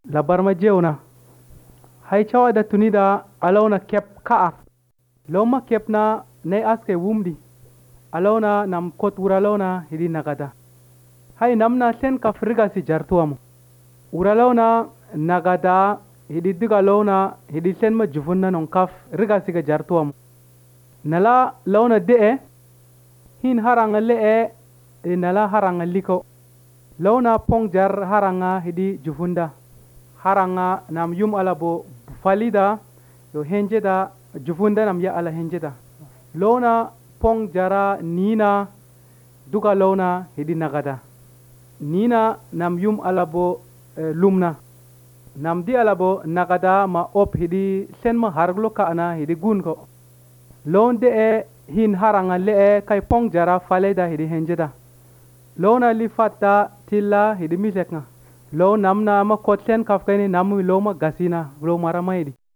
labar ma jeuna hay chawa da tunida alona kep ka'a loma kepna nay aske wumdi alona nam kot uralona hidi nagada hay namna sen ka friga si jartuamu uralona nagada hidi diga lona hidi sen ma jufunna non kaf riga siga jartuamu nala lona de'e hin haranga le'e nala haranga liko lona pong jar haranga hidi jufunda haranga nam yum alabo falida yo henjeda jufunda nam ya ala henjeda lona pong jara nina duga lona hidi nagada nina nam yum alabo lumna nam di alabo nagada ma op hidi sen ma harglo ka ana hidi gunko lon de hin haranga le kay pong jara faleda hidi henjeda lona li fatta tilla hidi misekna lo namna ma kotsen kafkani namu lo ma gasina lo mara maidi